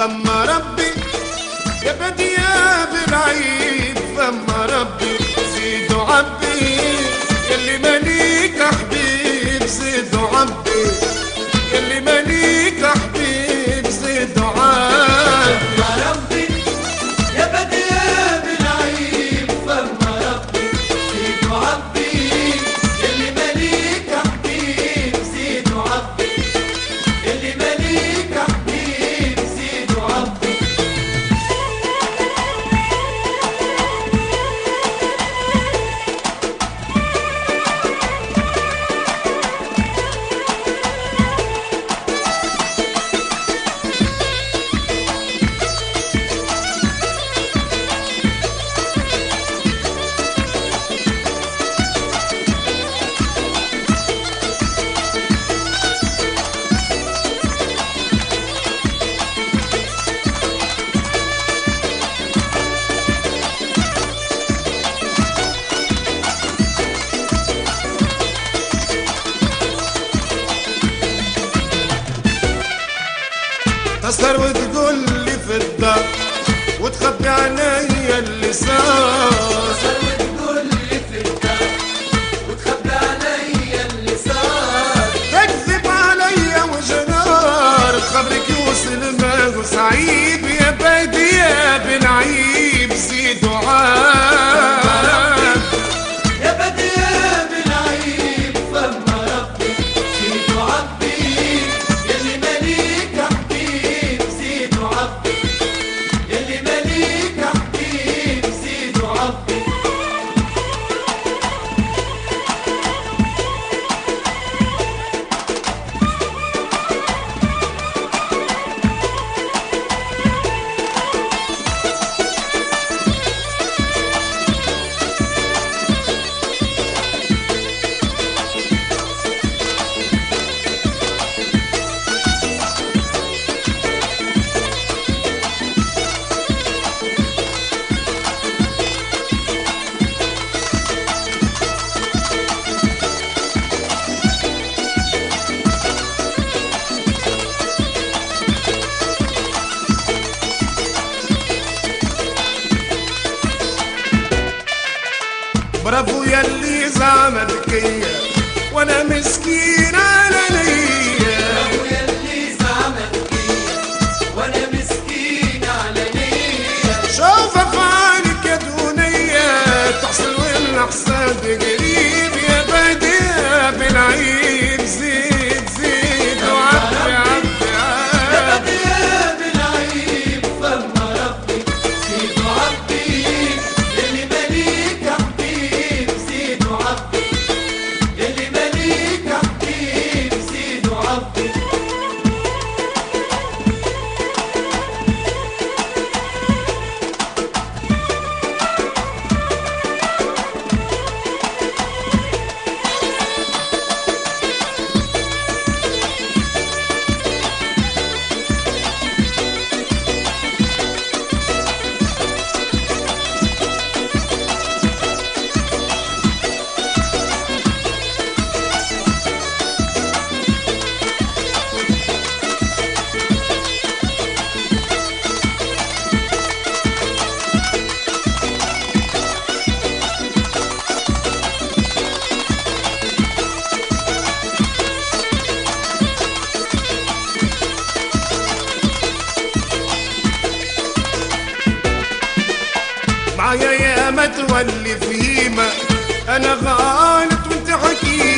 فما ربي يا بديا بالعيب، فما ربي زيد وعبي يلي ماليك حبيب، زيد وعبي يلي ماليك حبيب، زيد وعبي. فما ربي يا بديا بالعيب، فما ربي زيد وعبي يلي ماليك حبيب، زيد وعبي يلي ماليك حبيب، زيد وعبي. تسهر وتقول لي في الدار وتخبي عليا اللي صار، تسهر وتقول لي في الدار وتخبي عليا اللي صار، تكذب عليا وجنار خبرك يوصل ما هو صعيب، يا بديا بالعيب زيد وعاب. يا بديا بالعيب، فما ربي زيد وعبي يلي ماليك حبيب، زيد وعبي يلي ماليك حبيب، زيد وعبي. برافو يلي زعمت ذكية وانا مسكين على نية، برافو يلي زعمت فيا وانا مسكين على نية، شوف افعالك يا دونية تحصل والاحسان قريب، يا بديا بالعيب زيد زيد وعبي عبي يا عبي. بديا بالعيب، فما ربي زيد وعبي يلي ماليك حبيب، زيد وعبي يلي ماليك حبيب، زيد وعبي. معايا يا ما تولي فيما انا غلط وانت حكيم،